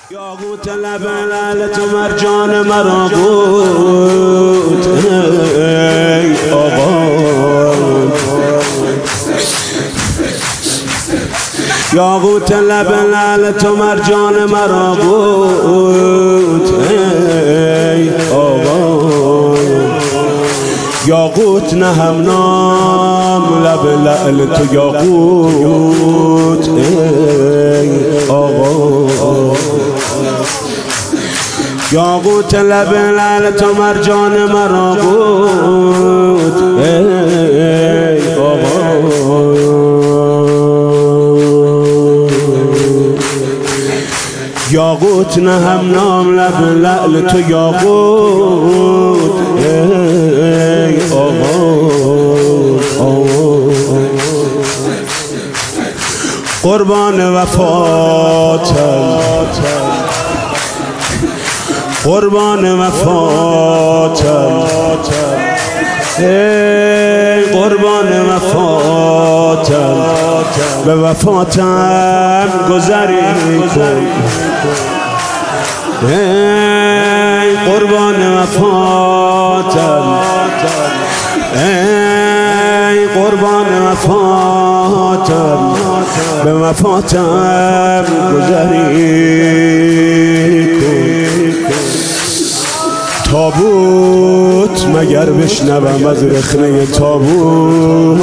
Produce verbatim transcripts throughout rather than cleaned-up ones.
یاقوت لب لعل تو مرجان مرا بود ای آقا. یاقوت لب لعل تو مرجان مرا بود ای آقا. یاقوت نه هم نام لب لعل تو یاقوت ای آقا. یاقوت لب لعل تو مرجان مرا بود ای آقا. یاقوت نه هم نام لب لعل تو یاقوت ای آقا. قربان وفاتم قربان وفاتم ای قربان وفاتم به وفاتم گذری کن ای قربان وفاتم ای قربان وفاتم به وفاتم گذری کن. تابوت مگر بشنوم از رخنه تابوت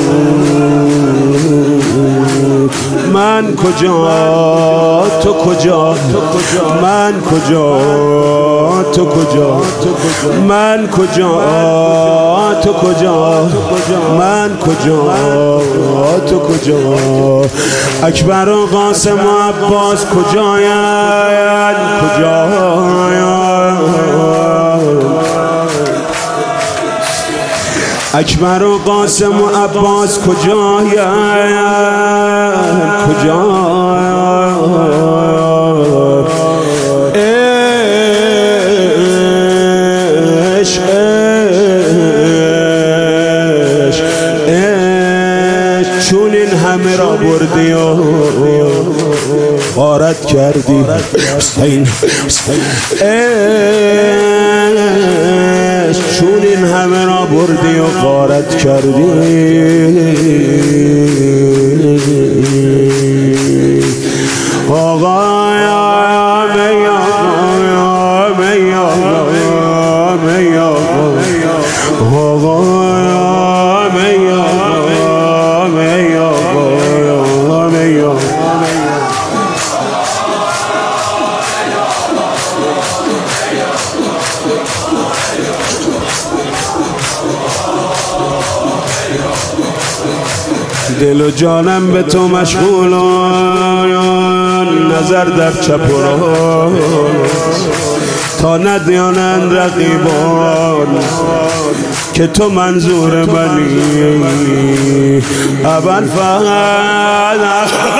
من کجا تو کجا من کجا تو کجا من کجا تو کجا من کجا تو کجا. اکبر و قاسم و عباس کجایند کجایند. اکبر و قاسم و عباس کجایند کجایند. عشق عشق عشق چون این همه را بردی و غارت کردی حسین عشق چون این همه را بردی و غارت کردی. آقا یا می آقا می آقا می آقا آقا می آقا می آقا می آقا. دل و جانم به تو مشغولان نظر در چپ و راست تا ندیانند رقیبان که تو منظور منی. اول فقط